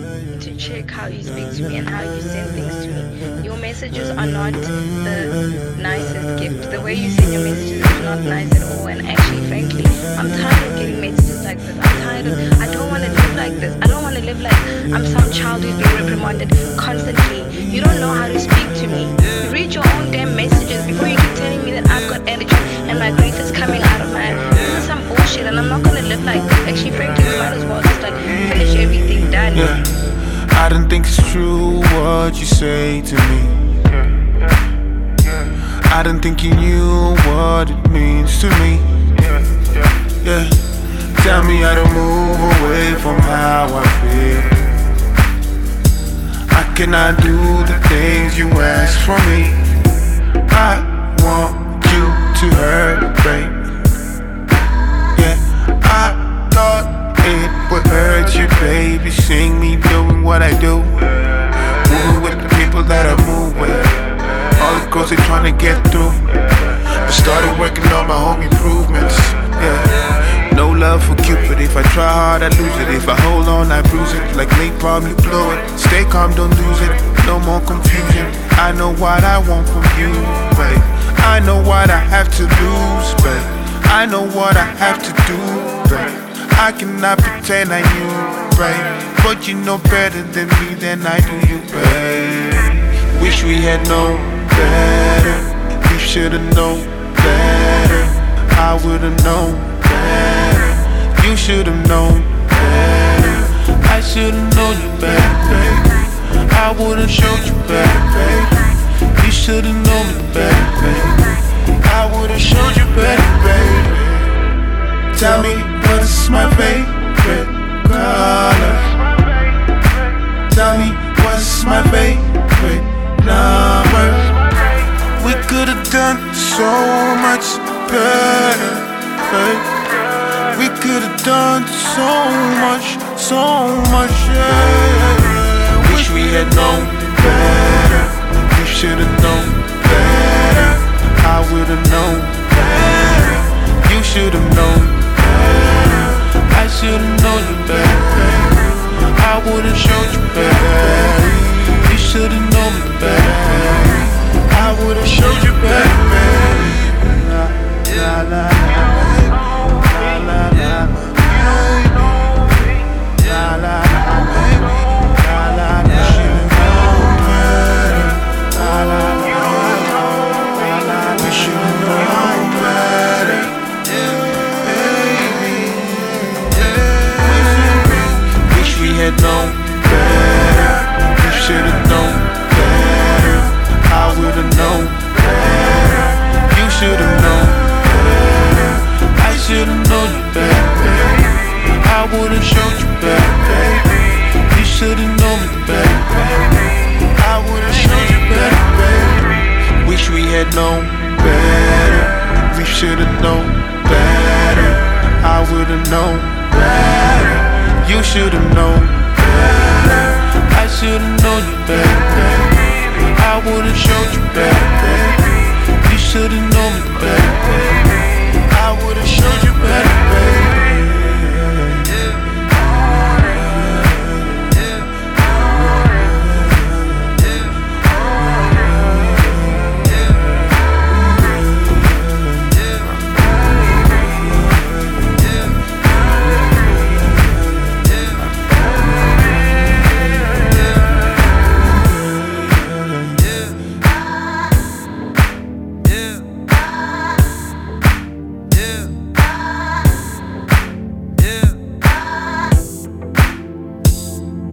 to check how you speak to me and how you send things to me. Your messages are not the nicest gift. The way you send your messages is not nice at all. And actually, frankly, I'm tired of getting messages like this. I'm tired of. I don't want to live like this. I don't want to live like I'm some child who's being reprimanded constantly. You don't know how to speak to me. You read your own damn messages before you keep telling me that I've got attitude and my grief is coming out of my. This is some bullshit, and I'm not gonna live like this. Actually, frankly, we might as well just like finish everything done. Yeah. I don't think it's true what you say to me. I don't think you knew what it means to me. Yeah. Tell me how to move away from how I feel. I cannot do the things you ask from me. I want you to hurt, babe. Yeah, I thought it would hurt you, baby. Seeing me doing what I do, moving with the people that I move with. All the girls they trying to get through. I started working on my home improvements. Yeah, no love for Cupid. If I try hard, I lose it. If I hold on, I bruise it. Like Lake Palm, you blow it. Stay calm, don't lose it. No more confusion. I know what I want from you, babe. I know what I have to lose, babe. I know what I have to do, babe. I cannot pretend I knew, babe. But you know better than me, than I do you, babe. Wish we had known better. We should've known better. I would've known better. You should've known better. I should've known you better, babe. I would've showed you better, babe. You should've known me better, babe. I would've showed you better, babe. Tell me what is my favorite color. Tell me what's my favorite number. We could've done so much better, babe. We could've done so much, yeah. Wish we had known better. We should've known better. I would've known better. You should've known better. I should've known you better, babe. I would've showed you better. You should've known me better. I would've showed you better, babe. La la la. Had known better, you should've known better. I would've known better. You should've known better. I should've known you better, baby. I would've showed you better, baby. You should've known me better, baby. I would've showed you better, baby. Wish we had known better. We should've known better. I would've known better. You should've known better. I should've known you better, baby. I would've showed you better, baby. You should've known me better.